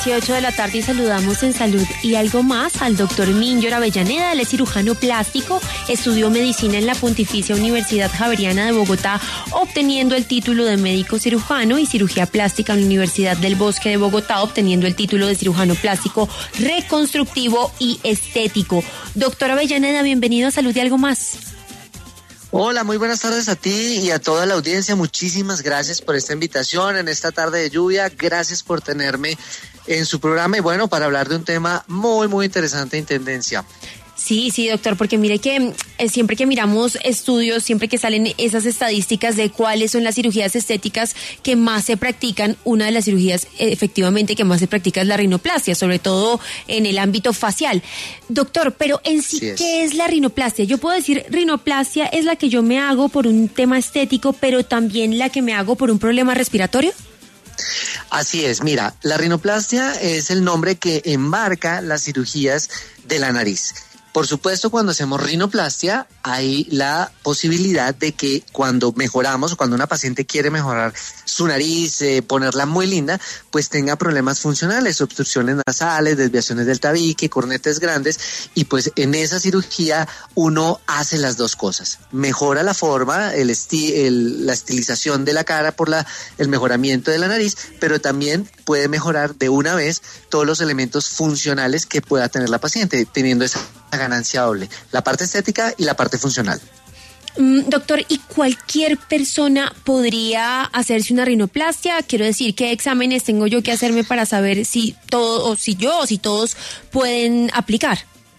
18 de la tarde y saludamos en Salud y Algo Más al doctor Minyor Avellaneda. Él es cirujano plástico, estudió medicina en la Pontificia Universidad Javeriana de Bogotá, obteniendo el título de médico cirujano, y cirugía plástica en la Universidad del Bosque de Bogotá, obteniendo el título de cirujano plástico reconstructivo y estético. Doctor Avellaneda, bienvenido a Salud y Algo Más. Hola, muy buenas tardes a ti y a toda la audiencia. Muchísimas gracias por esta invitación en esta tarde de lluvia. Gracias por tenerme en su programa y bueno, para hablar de un tema muy interesante en tendencia. Sí, doctor, porque mire que siempre que miramos estudios, siempre que salen esas estadísticas de cuáles son las cirugías estéticas que más se practican, una de las cirugías efectivamente que más se practica es la rinoplastia, sobre todo en el ámbito facial. Doctor, pero en sí, ¿qué es la rinoplastia? Yo puedo decir, rinoplastia es la que yo me hago por un tema estético, pero también la que me hago por un problema respiratorio. Así es, mira, la rinoplastia es el nombre que embarca las cirugías de la nariz. Por supuesto, cuando hacemos rinoplastia, hay la posibilidad de que cuando mejoramos, o cuando una paciente quiere mejorar su nariz, ponerla muy linda, pues tenga problemas funcionales, obstrucciones nasales, desviaciones del tabique, cornetes grandes, y pues en esa cirugía uno hace las dos cosas. Mejora la forma, la estilización de la cara por el mejoramiento de la nariz, pero también puede mejorar de una vez todos los elementos funcionales que pueda tener la paciente, teniendo esa ganancia doble, la parte estética y la parte funcional. Doctor, ¿y cualquier persona podría hacerse una rinoplastia? Quiero decir, ¿qué exámenes tengo yo que hacerme para saber si todos pueden aplicar?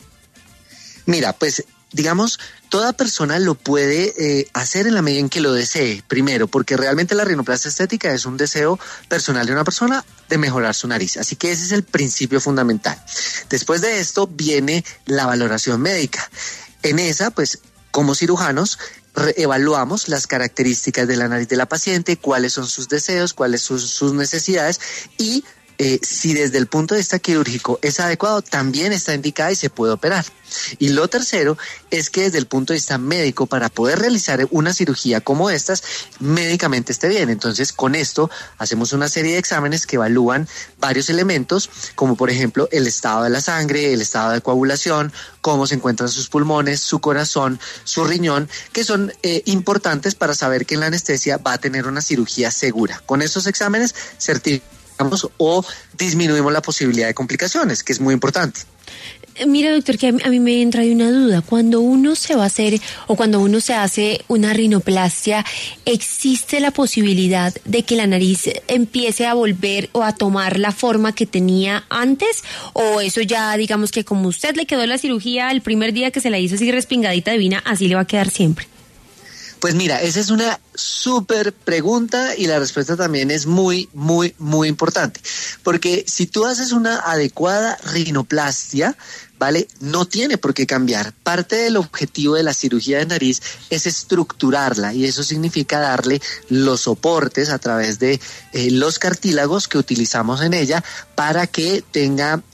Mira, pues digamos, toda persona lo puede hacer en la medida en que lo desee, primero, porque realmente la rinoplastia estética es un deseo personal de una persona de mejorar su nariz, así que ese es el principio fundamental. Después de esto viene la valoración médica. En esa, pues, como cirujanos, evaluamos las características de la nariz de la paciente, cuáles son sus deseos, cuáles son sus necesidades y si desde el punto de vista quirúrgico es adecuado, también está indicada y se puede operar. Y lo tercero es que desde el punto de vista médico, para poder realizar una cirugía como estas, médicamente esté bien. Entonces, con esto hacemos una serie de exámenes que evalúan varios elementos, como por ejemplo el estado de la sangre, el estado de coagulación, cómo se encuentran sus pulmones, su corazón, su riñón, que son importantes para saber que en la anestesia va a tener una cirugía segura. Con esos exámenes certificamos o disminuimos la posibilidad de complicaciones, que es muy importante. Mira, doctor, que a mí me entra una duda. Cuando uno se va a hacer o cuando uno se hace una rinoplastia, ¿existe la posibilidad de que la nariz empiece a volver o a tomar la forma que tenía antes? ¿O eso ya, digamos que como usted le quedó la cirugía el primer día que se la hizo así respingadita divina, así le va a quedar siempre? Pues mira, esa es una súper pregunta y la respuesta también es muy importante. Porque si tú haces una adecuada rinoplastia, ¿vale? No tiene por qué cambiar. Parte del objetivo de la cirugía de nariz es estructurarla y eso significa darle los soportes a través de los cartílagos que utilizamos en ella para que tenga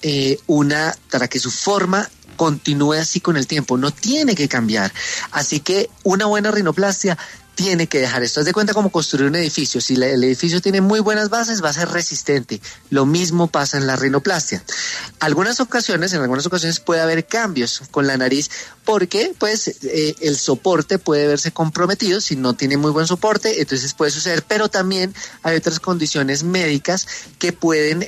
para que su forma continúe así con el tiempo, no tiene que cambiar. Así que una buena rinoplastia tiene que dejar esto. Haz de cuenta como construir un edificio. Si el edificio tiene muy buenas bases, va a ser resistente. Lo mismo pasa en la rinoplastia. En algunas ocasiones puede haber cambios con la nariz porque pues el soporte puede verse comprometido. Si no tiene muy buen soporte, entonces puede suceder. Pero también hay otras condiciones médicas que pueden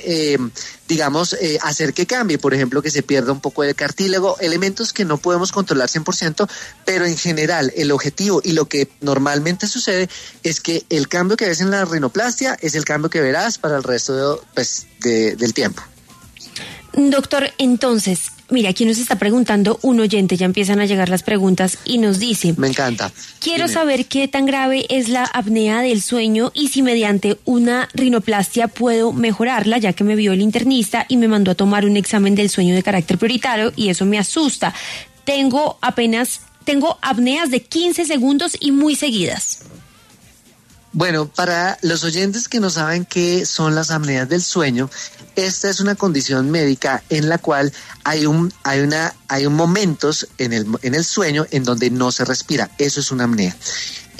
hacer que cambie, por ejemplo, que se pierda un poco del cartílago, elementos que no podemos controlar 100%, pero en general el objetivo y lo que normalmente sucede es que el cambio que ves en la rinoplastia es el cambio que verás para el resto del tiempo. Doctor, entonces, mira, aquí nos está preguntando un oyente, ya empiezan a llegar las preguntas y nos dice: me encanta. Quiero saber qué tan grave es la apnea del sueño y si mediante una rinoplastia puedo mejorarla, ya que me vio el internista y me mandó a tomar un examen del sueño de carácter prioritario y eso me asusta. Tengo apneas de 15 segundos y muy seguidas. Bueno, para los oyentes que no saben qué son las apneas del sueño, esta es una condición médica en la cual hay momentos en el sueño en donde no se respira. Eso es una apnea.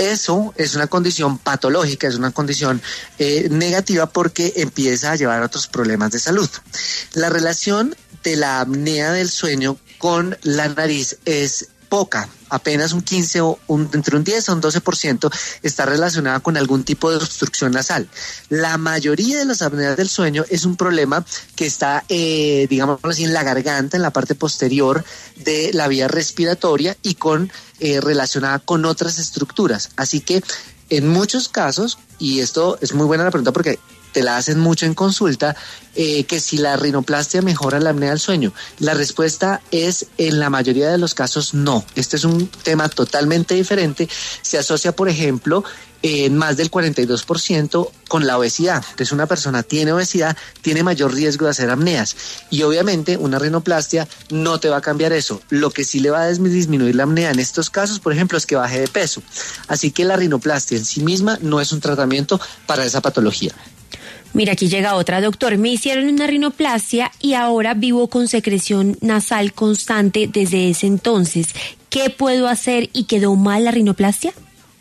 eso es una condición patológica, es una condición negativa porque empieza a llevar a otros problemas de salud. La relación de la apnea del sueño con la nariz es poca, apenas un 15 entre un 10 o un 12% está relacionada con algún tipo de obstrucción nasal. La mayoría de las apneas del sueño es un problema que está, digámoslo así, en la garganta, en la parte posterior de la vía respiratoria y relacionada con otras estructuras. Así que en muchos casos, y esto es muy buena la pregunta porque te la hacen mucho en consulta, que si la rinoplastia mejora la apnea del sueño. La respuesta es, en la mayoría de los casos, no. Este es un tema totalmente diferente. Se asocia, por ejemplo, en más del 42% con la obesidad. Entonces, una persona tiene obesidad, tiene mayor riesgo de hacer apneas. Y obviamente, una rinoplastia no te va a cambiar eso. Lo que sí le va a disminuir la apnea en estos casos, por ejemplo, es que baje de peso. Así que la rinoplastia en sí misma no es un tratamiento para esa patología. Mira, aquí llega otra. Doctor, me hicieron una rinoplastia y ahora vivo con secreción nasal constante desde ese entonces. ¿Qué puedo hacer y quedó mal la rinoplastia?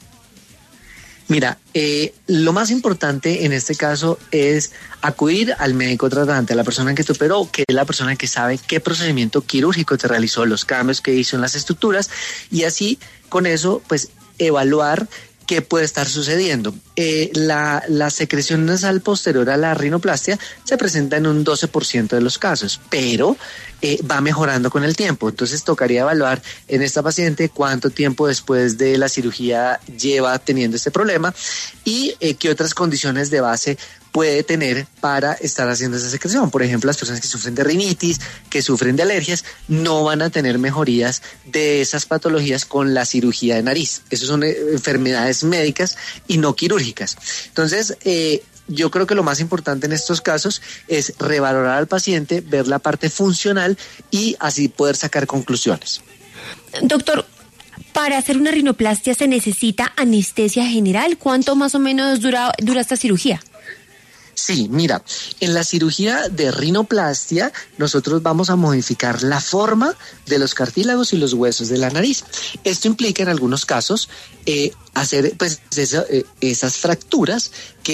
Mira, lo más importante en este caso es acudir al médico tratante, a la persona que te operó, que es la persona que sabe qué procedimiento quirúrgico te realizó, los cambios que hizo en las estructuras, y así con eso pues evaluar qué puede estar sucediendo. La secreción nasal posterior a la rinoplastia se presenta en un 12% de los casos, pero va mejorando con el tiempo. Entonces tocaría evaluar en esta paciente cuánto tiempo después de la cirugía lleva teniendo este problema y qué otras condiciones de base puede tener para estar haciendo esa secreción. Por ejemplo, las personas que sufren de rinitis, que sufren de alergias, no van a tener mejorías de esas patologías con la cirugía de nariz. Esas son enfermedades médicas y no quirúrgicas. Entonces, yo creo que lo más importante en estos casos es revalorar al paciente, ver la parte funcional y así poder sacar conclusiones. Doctor, para hacer una rinoplastia se necesita anestesia general. ¿Cuánto más o menos dura esta cirugía? Sí, mira, en la cirugía de rinoplastia nosotros vamos a modificar la forma de los cartílagos y los huesos de la nariz. Esto implica en algunos casos hacer pues esas fracturas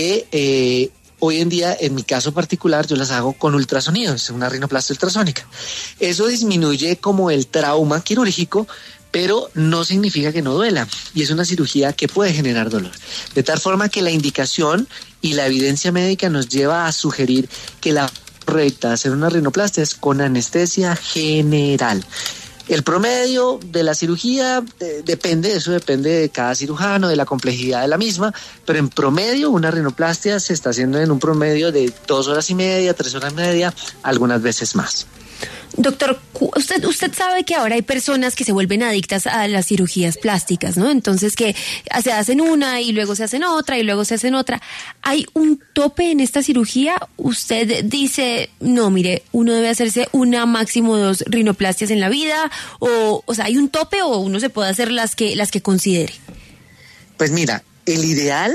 que hoy en día, en mi caso particular, yo las hago con ultrasonido, es una rinoplastia ultrasónica. Eso disminuye como el trauma quirúrgico, pero no significa que no duela, y es una cirugía que puede generar dolor. De tal forma que la indicación y la evidencia médica nos lleva a sugerir que la correcta de hacer una rinoplastia es con anestesia general. El promedio de la cirugía depende de cada cirujano, de la complejidad de la misma, pero en promedio una rinoplastia se está haciendo en un promedio de 2 horas y media, 3 horas y media, algunas veces más. Doctor, usted sabe que ahora hay personas que se vuelven adictas a las cirugías plásticas, ¿no? Entonces que se hacen una y luego se hacen otra y luego se hacen otra. ¿Hay un tope en esta cirugía? Usted dice, no, mire, uno debe hacerse una, máximo 2 rinoplastias en la vida, o sea, ¿hay un tope o uno se puede hacer las que considere? Pues mira, el ideal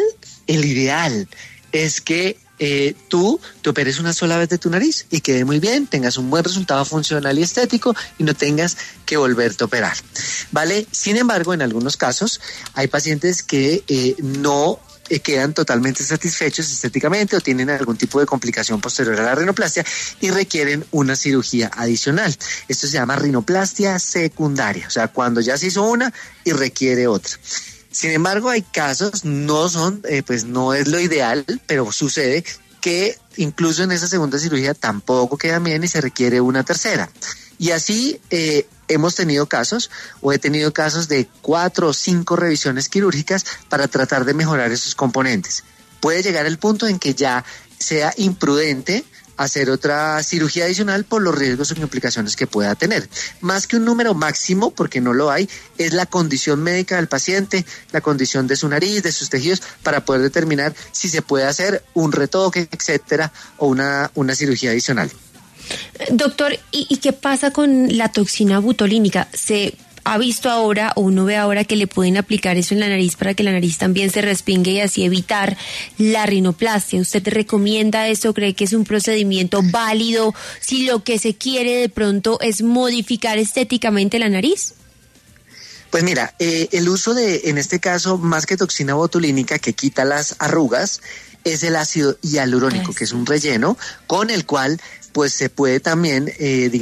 es que tú te operes una sola vez de tu nariz y quede muy bien, tengas un buen resultado funcional y estético y no tengas que volverte a operar, ¿vale? Sin embargo, en algunos casos hay pacientes que no quedan totalmente satisfechos estéticamente o tienen algún tipo de complicación posterior a la rinoplastia y requieren una cirugía adicional. Esto se llama rinoplastia secundaria, o sea, cuando ya se hizo una y requiere otra. Sin embargo, hay casos, no es lo ideal, pero sucede que incluso en esa segunda cirugía tampoco queda bien y se requiere una tercera. Y así hemos tenido casos, o he tenido casos de 4 o 5 revisiones quirúrgicas para tratar de mejorar esos componentes. Puede llegar el punto en que ya sea imprudente hacer otra cirugía adicional por los riesgos o implicaciones que pueda tener. Más que un número máximo, porque no lo hay, es la condición médica del paciente, la condición de su nariz, de sus tejidos, para poder determinar si se puede hacer un retoque, etcétera, o una cirugía adicional. Doctor, ¿y qué pasa con la toxina butolínica? ¿Se ha visto ahora, o uno ve ahora, que le pueden aplicar eso en la nariz para que la nariz también se respingue y así evitar la rinoplastia? ¿Usted recomienda eso? ¿Cree que es un procedimiento válido si lo que se quiere de pronto es modificar estéticamente la nariz? Pues mira, el uso de, en este caso, más que toxina botulínica que quita las arrugas, es el ácido hialurónico, que es un relleno con el cual pues se puede también,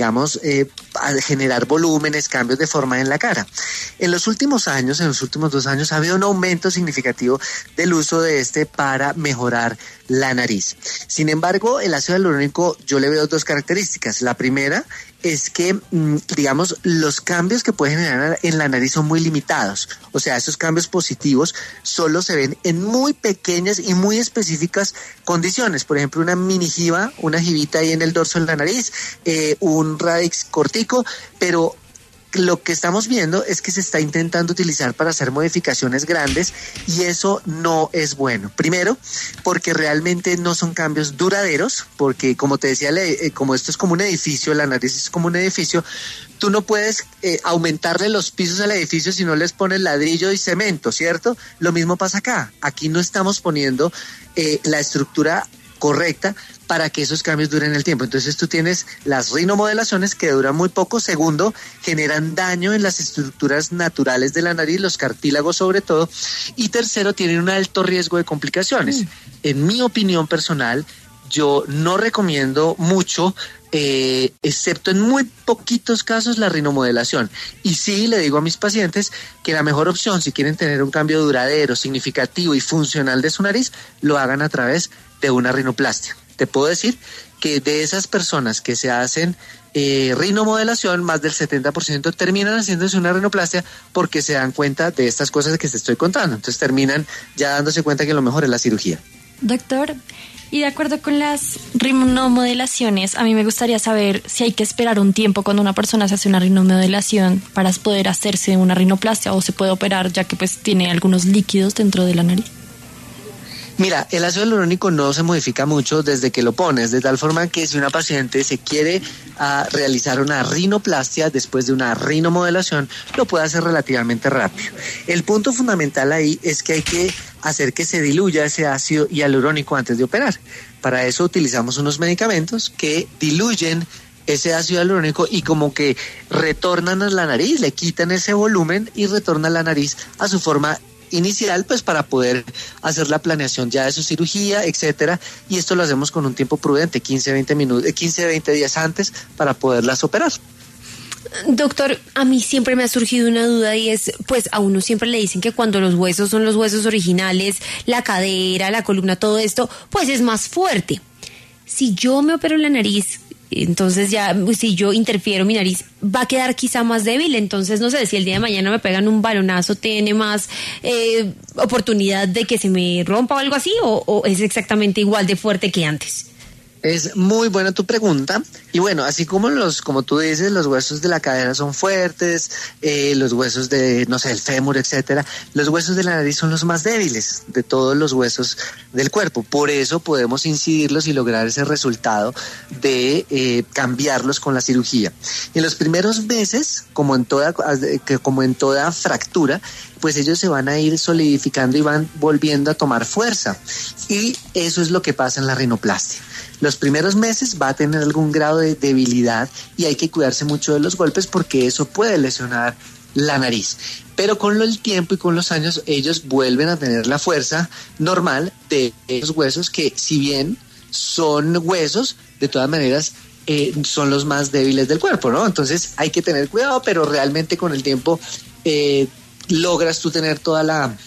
generar volúmenes, cambios de forma en la cara. En los últimos 2 años, ha habido un aumento significativo del uso de este para mejorar la nariz. Sin embargo, el ácido hialurónico yo le veo 2 características. La primera es que, los cambios que puede generar en la nariz son muy limitados. O sea, esos cambios positivos solo se ven en muy pequeñas y muy específicas condiciones. Por ejemplo, una mini jiba, una jibita ahí en el dorso de la nariz, un radix cortico, pero lo que estamos viendo es que se está intentando utilizar para hacer modificaciones grandes y eso no es bueno. Primero, porque realmente no son cambios duraderos, porque como te decía, como esto es como un edificio, la nariz es como un edificio, tú no puedes aumentarle los pisos al edificio si no les pones ladrillo y cemento, ¿cierto? Lo mismo pasa acá. Aquí no estamos poniendo la estructura correcta para que esos cambios duren el tiempo. Entonces tú tienes las rinomodelaciones que duran muy poco. Segundo, generan daño en las estructuras naturales de la nariz, los cartílagos sobre todo. Y tercero, tienen un alto riesgo de complicaciones. En mi opinión personal, yo no recomiendo mucho, excepto en muy poquitos casos, la rinomodelación. Y sí le digo a mis pacientes que la mejor opción, si quieren tener un cambio duradero, significativo y funcional de su nariz, lo hagan a través de una rinoplastia. Te puedo decir que de esas personas que se hacen rinomodelación, más del 70% terminan haciéndose una rinoplastia porque se dan cuenta de estas cosas que te estoy contando. Entonces terminan ya dándose cuenta que lo mejor es la cirugía. Doctor, y de acuerdo con las rinomodelaciones, a mí me gustaría saber si hay que esperar un tiempo cuando una persona se hace una rinomodelación para poder hacerse una rinoplastia, o se puede operar ya que pues tiene algunos líquidos dentro de la nariz. Mira, el ácido hialurónico no se modifica mucho desde que lo pones, de tal forma que si una paciente se quiere realizar una rinoplastia después de una rinomodelación, lo puede hacer relativamente rápido. El punto fundamental ahí es que hay que hacer que se diluya ese ácido hialurónico antes de operar. Para eso utilizamos unos medicamentos que diluyen ese ácido hialurónico y como que retornan a la nariz, le quitan ese volumen y retornan la nariz a su forma inicial, pues para poder hacer la planeación ya de su cirugía, etcétera, y esto lo hacemos con un tiempo prudente, 15-20 días antes para poderlas operar. Doctor, a mí siempre me ha surgido una duda y es, pues a uno siempre le dicen que cuando los huesos son los huesos originales, la cadera, la columna, todo esto, pues es más fuerte. Si yo me opero la nariz, entonces ya, si yo interfiero mi nariz, va a quedar quizá más débil. Entonces, no sé, si el día de mañana me pegan un balonazo, ¿tiene más oportunidad de que se me rompa o algo así? ¿O es exactamente igual de fuerte que antes? Es muy buena tu pregunta. Y bueno, así como como tú dices, los huesos de la cadera son fuertes, los huesos de, no sé, el fémur, etcétera, los huesos de la nariz son los más débiles de todos los huesos del cuerpo. Por eso podemos incidirlos y lograr ese resultado de cambiarlos con la cirugía. En los primeros meses, como en toda fractura, pues ellos se van a ir solidificando y van volviendo a tomar fuerza. Y eso es lo que pasa en la rinoplastia. Los primeros meses va a tener algún grado de debilidad y hay que cuidarse mucho de los golpes porque eso puede lesionar la nariz. Pero con el tiempo y con los años ellos vuelven a tener la fuerza normal de esos huesos que, si bien son huesos, de todas maneras son los más débiles del cuerpo, ¿no? Entonces hay que tener cuidado, pero realmente con el tiempo logras tú tener toda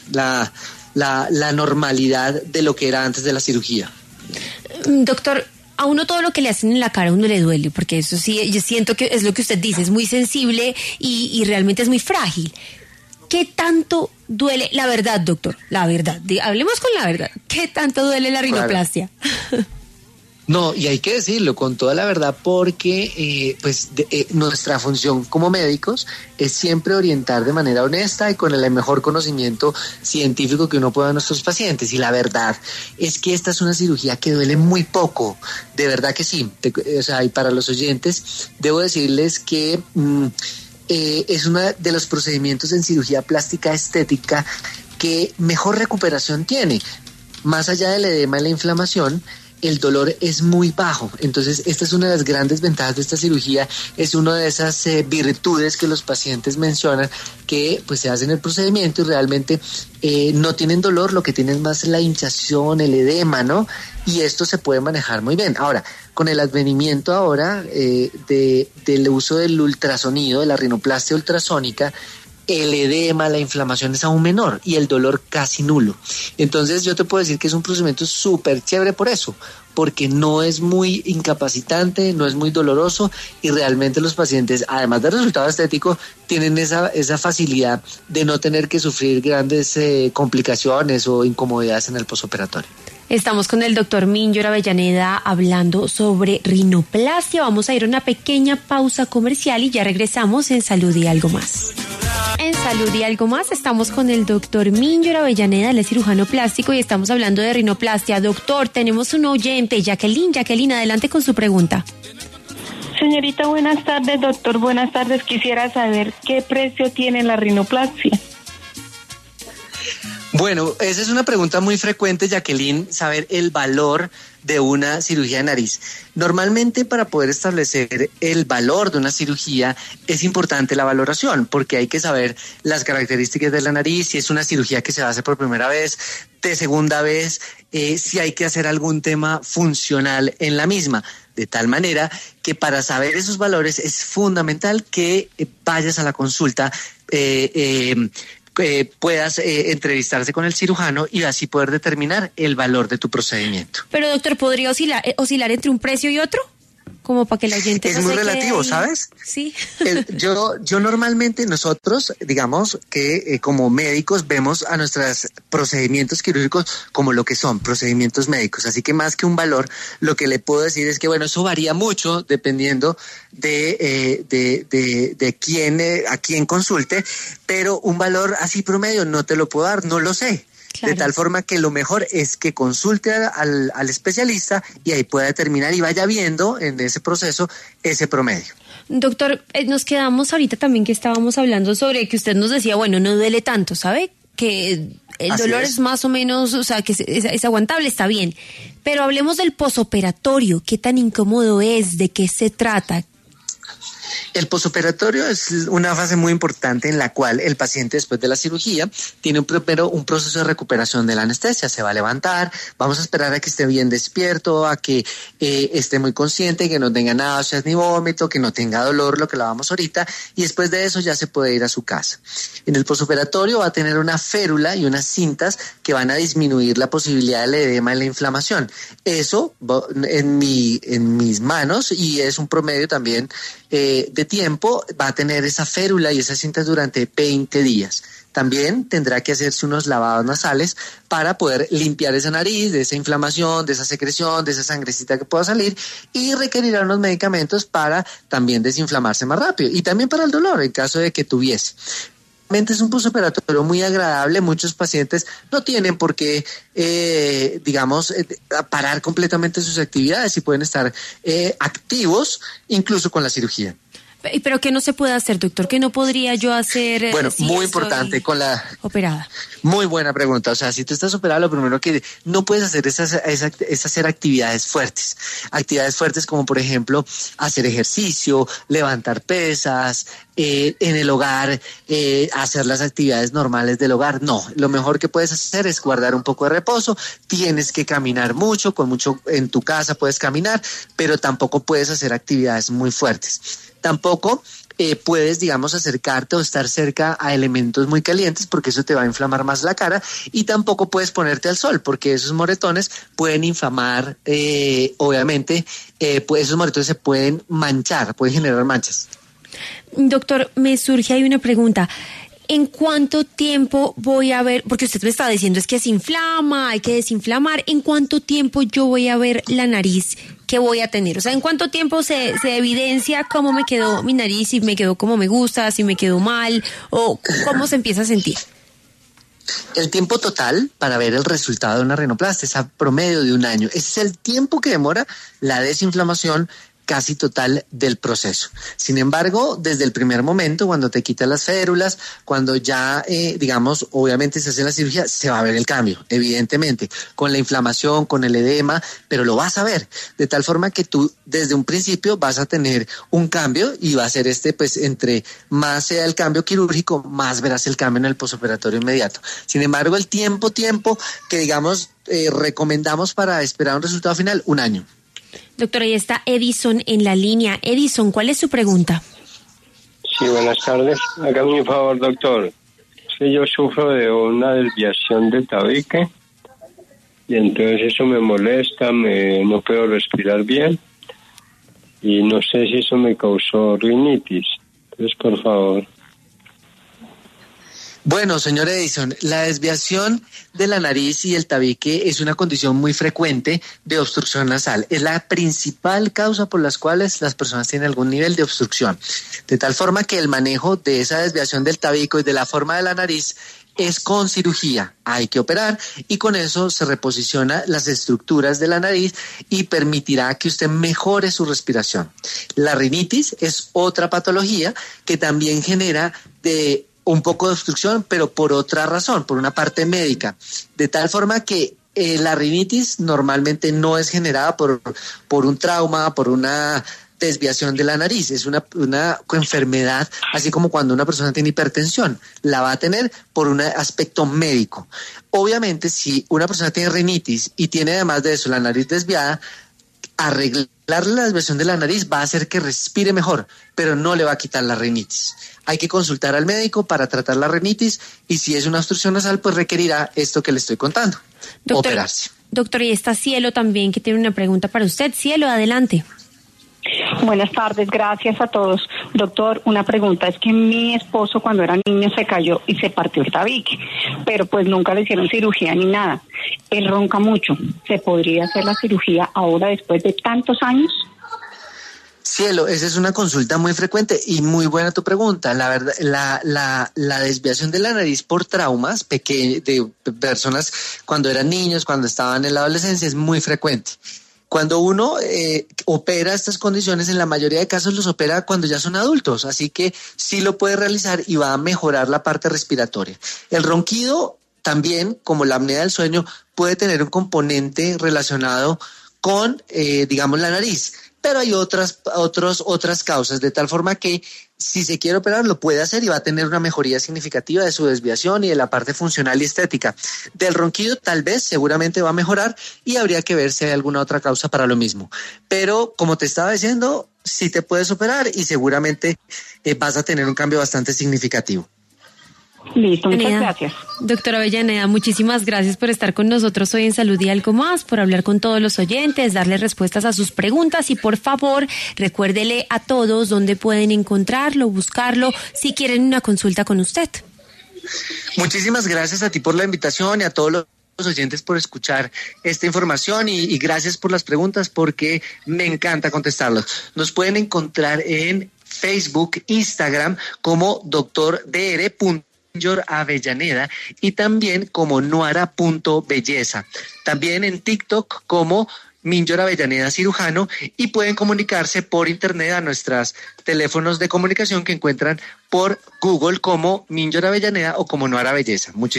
la normalidad de lo que era antes de la cirugía. Doctor, a uno todo lo que le hacen en la cara a uno le duele, porque eso sí, yo siento que es lo que usted dice, es muy sensible y realmente es muy frágil. ¿Qué tanto duele? La verdad, doctor, la verdad, hablemos con la verdad. ¿Qué tanto duele la rinoplastia? Claro. No, y hay que decirlo con toda la verdad porque nuestra función como médicos es siempre orientar de manera honesta y con el mejor conocimiento científico que uno pueda a nuestros pacientes. Y la verdad es que esta es una cirugía que duele muy poco, de verdad que sí. Y para los oyentes debo decirles que es uno de los procedimientos en cirugía plástica estética que mejor recuperación tiene. Más allá del edema y la inflamación, el dolor es muy bajo. Entonces, esta es una de las grandes ventajas de esta cirugía, es una de esas virtudes que los pacientes mencionan, que pues se hacen el procedimiento y realmente no tienen dolor, lo que tienen más es la hinchazón, el edema, ¿no? Y esto se puede manejar muy bien. Ahora, con el advenimiento ahora del uso del ultrasonido, de la rinoplastia ultrasónica, el edema, la inflamación es aún menor y el dolor casi nulo. Entonces yo te puedo decir que es un procedimiento súper chévere por eso, porque no es muy incapacitante, no es muy doloroso y realmente los pacientes, además del resultado estético, tienen esa facilidad de no tener que sufrir grandes complicaciones o incomodidades en el posoperatorio. Estamos con el doctor Minyor Avellaneda hablando sobre rinoplastia. Vamos a ir a una pequeña pausa comercial y ya regresamos en Salud y Algo Más. En Salud y Algo Más estamos con el doctor Minyor Avellaneda, él es cirujano plástico y estamos hablando de rinoplastia. Doctor, tenemos un oyente, Jacqueline. Jacqueline, adelante con su pregunta. Señorita, buenas tardes. Doctor, buenas tardes. Quisiera saber qué precio tiene la rinoplastia. Bueno, esa es una pregunta muy frecuente, Jacqueline, saber el valor de una cirugía de nariz. Normalmente, para poder establecer el valor de una cirugía es importante la valoración, porque hay que saber las características de la nariz, si es una cirugía que se va a hacer por primera vez, de segunda vez, si hay que hacer algún tema funcional en la misma. De tal manera que para saber esos valores es fundamental que vayas a la consulta, puedas entrevistarse con el cirujano y así poder determinar el valor de tu procedimiento. Pero doctor, ¿podría oscilar entre un precio y otro? Como para que la gente es muy relativo, ¿sabes? Sí. Yo normalmente, nosotros, digamos que como médicos vemos a nuestros procedimientos quirúrgicos como lo que son, procedimientos médicos. Así que más que un valor, lo que le puedo decir es que, bueno, eso varía mucho dependiendo de quién, a quién consulte, pero un valor así promedio no te lo puedo dar, no lo sé. Claro. De tal forma que lo mejor es que consulte al especialista y ahí pueda determinar y vaya viendo en ese proceso ese promedio. Doctor, nos quedamos ahorita también que estábamos hablando sobre que usted nos decía, bueno, no duele tanto, ¿sabe? Que el dolor es más o menos, o sea, que es aguantable, está bien. Pero hablemos del posoperatorio, ¿qué tan incómodo es? ¿De qué se trata? El posoperatorio es una fase muy importante en la cual el paciente después de la cirugía tiene primero un proceso de recuperación de la anestesia. Se va a levantar, vamos a esperar a que esté bien despierto, a que esté muy consciente, que no tenga náuseas ni vómito, que no tenga dolor, lo que lo vamos ahorita, y después de eso ya se puede ir a su casa. En el posoperatorio va a tener una férula y unas cintas que van a disminuir la posibilidad del edema y la inflamación. Eso en mis manos, y es un promedio también de tiempo, va a tener esa férula y esas cintas durante 20 días. También tendrá que hacerse unos lavados nasales para poder limpiar esa nariz de esa inflamación, de esa secreción, de esa sangrecita que pueda salir, y requerirá unos medicamentos para también desinflamarse más rápido y también para el dolor en caso de que tuviese. Es un posoperatorio muy agradable. Muchos pacientes no tienen por qué, parar completamente sus actividades y pueden estar activos incluso con la cirugía. ¿Pero qué no se puede hacer, doctor? ¿Qué no podría yo hacer? Bueno, muy importante con la... Operada. Muy buena pregunta. O sea, si tú estás operada, lo primero que no puedes hacer es hacer actividades fuertes. Actividades fuertes como, por ejemplo, hacer ejercicio, levantar pesas, en el hogar, hacer las actividades normales del hogar. No, lo mejor que puedes hacer es guardar un poco de reposo. Tienes que caminar mucho, en tu casa puedes caminar, pero tampoco puedes hacer actividades muy fuertes. Tampoco puedes, digamos, acercarte o estar cerca a elementos muy calientes porque eso te va a inflamar más la cara, y tampoco puedes ponerte al sol porque esos moretones pueden inflamar, obviamente, esos moretones se pueden manchar, pueden generar manchas. Doctor, me surge ahí una pregunta. ¿En cuánto tiempo voy a ver, porque usted me está diciendo es que se inflama, hay que desinflamar, ¿en cuánto tiempo yo voy a ver la nariz que voy a tener? O sea, ¿en cuánto tiempo se evidencia cómo me quedó mi nariz, si me quedó como me gusta, si me quedó mal, o cómo se empieza a sentir? El tiempo total para ver el resultado de una rinoplastia es a promedio de 1 año. Ese es el tiempo que demora la desinflamación casi total del proceso. Sin embargo, desde el primer momento, cuando te quitas las férulas, cuando ya, digamos, obviamente se hace la cirugía, se va a ver el cambio, evidentemente, con la inflamación, con el edema, pero lo vas a ver, de tal forma que tú desde un principio vas a tener un cambio y va a ser pues entre más sea el cambio quirúrgico, más verás el cambio en el posoperatorio inmediato. Sin embargo, el tiempo que digamos recomendamos para esperar un resultado final, 1 año. Doctora, ahí está Edison en la línea. Edison, ¿cuál es su pregunta? Sí, buenas tardes. Hágame un favor, doctor. Sí, yo sufro de una desviación del tabique y entonces eso me molesta, no puedo respirar bien y no sé si eso me causó rinitis. Entonces, por favor. Bueno, señor Edison, la desviación de la nariz y el tabique es una condición muy frecuente de obstrucción nasal. Es la principal causa por las cuales las personas tienen algún nivel de obstrucción. De tal forma que el manejo de esa desviación del tabique y de la forma de la nariz es con cirugía. Hay que operar y con eso se reposiciona las estructuras de la nariz y permitirá que usted mejore su respiración. La rinitis es otra patología que también genera un poco de obstrucción, pero por otra razón, por una parte médica, de tal forma que la rinitis normalmente no es generada por un trauma, por una desviación de la nariz, es una enfermedad, así como cuando una persona tiene hipertensión, la va a tener por un aspecto médico. Obviamente, si una persona tiene rinitis y tiene además de eso la nariz desviada, arreglarle la desviación de la nariz va a hacer que respire mejor, pero no le va a quitar la rinitis. Hay que consultar al médico para tratar la rinitis y si es una obstrucción nasal, pues requerirá esto que le estoy contando, operarse. Doctor, y está Cielo también que tiene una pregunta para usted. Cielo, adelante. Buenas tardes, gracias a todos. Doctor, una pregunta, es que mi esposo cuando era niño se cayó y se partió el tabique, pero pues nunca le hicieron cirugía ni nada. Él ronca mucho. ¿Se podría hacer la cirugía ahora después de tantos años? Cielo, esa es una consulta muy frecuente y muy buena tu pregunta. La verdad, la desviación de la nariz por traumas de personas cuando eran niños, cuando estaban en la adolescencia, es muy frecuente. Cuando uno opera estas condiciones, en la mayoría de casos los opera cuando ya son adultos, así que sí lo puede realizar y va a mejorar la parte respiratoria. El ronquido también, como la apnea del sueño, puede tener un componente relacionado con, digamos, la nariz, pero hay otras causas, de tal forma que si se quiere operar lo puede hacer y va a tener una mejoría significativa de su desviación y de la parte funcional y estética. Del ronquido tal vez, seguramente va a mejorar y habría que ver si hay alguna otra causa para lo mismo. Pero como te estaba diciendo, sí te puedes operar y seguramente vas a tener un cambio bastante significativo. Listo, muchas gracias. Doctora Avellaneda, muchísimas gracias por estar con nosotros hoy en Salud y Algo Más, por hablar con todos los oyentes, darle respuestas a sus preguntas y por favor, recuérdele a todos dónde pueden encontrarlo, buscarlo, si quieren una consulta con usted. Muchísimas gracias a ti por la invitación y a todos los oyentes por escuchar esta información y gracias por las preguntas porque me encanta contestarlos. Nos pueden encontrar en Facebook, Instagram como Dr. Avellaneda y también como Nuara.belleza. También en TikTok como Minyor Avellaneda Cirujano y pueden comunicarse por internet a nuestros teléfonos de comunicación que encuentran por Google como Minyor Avellaneda o como Nuara Belleza.